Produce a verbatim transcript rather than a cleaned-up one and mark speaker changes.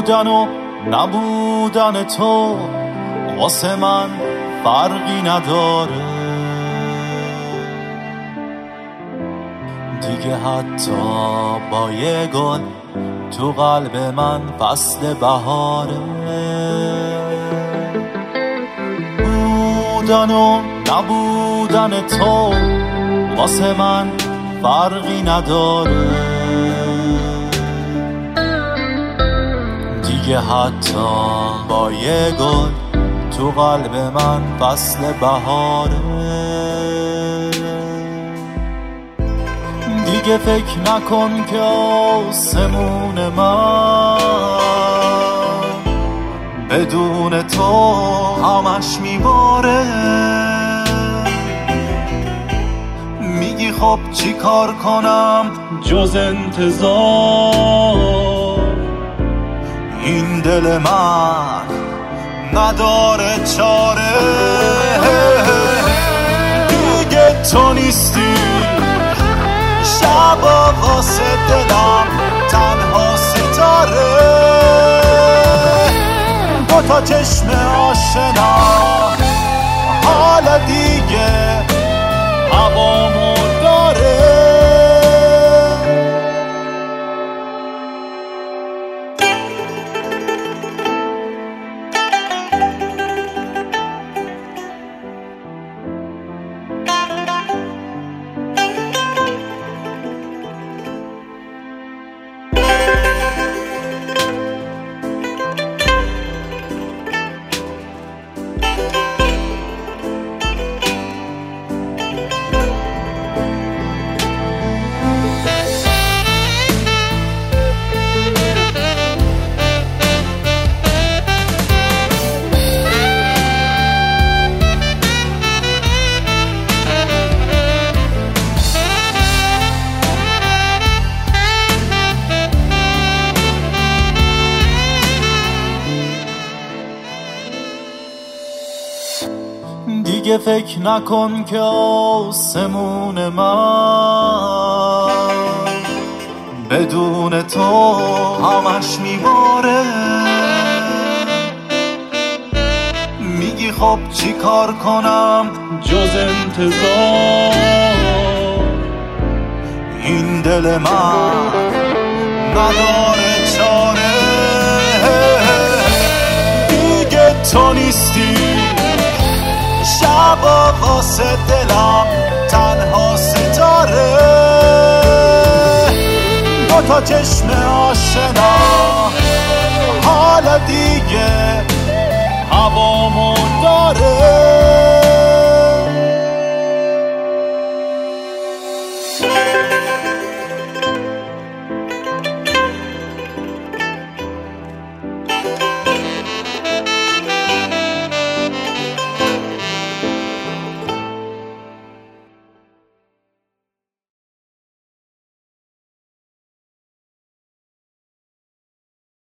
Speaker 1: بودن و نبودن تو واسه من فرقی نداره دیگه، حتی با یه گل تو قلب من فصل بهاره. بودن و نبودن تو واسه من فرقی نداره دیگه، حتی با یه گل تو قلب من فصل بهاره. دیگه فکر نکن که آسمون من بدون تو همش میباره. میگی خب چی کار کنم جز انتظار، این دل من نداره چاره. دیگه تو نیستی شبا واسه دلم تنها ستاره، دو تا چشم آشنا حالا دیگه هوامو داره. دیگه فکر نکن که آسمون من بدون تو همش میباره. میگی خب چی کار کنم جز انتظار، این دل من نداره چاره. دیگه تو نیستی شبا واسه دلم تنها ستاره، دو تا چشم آشنا حالا دیگه هوامو داره.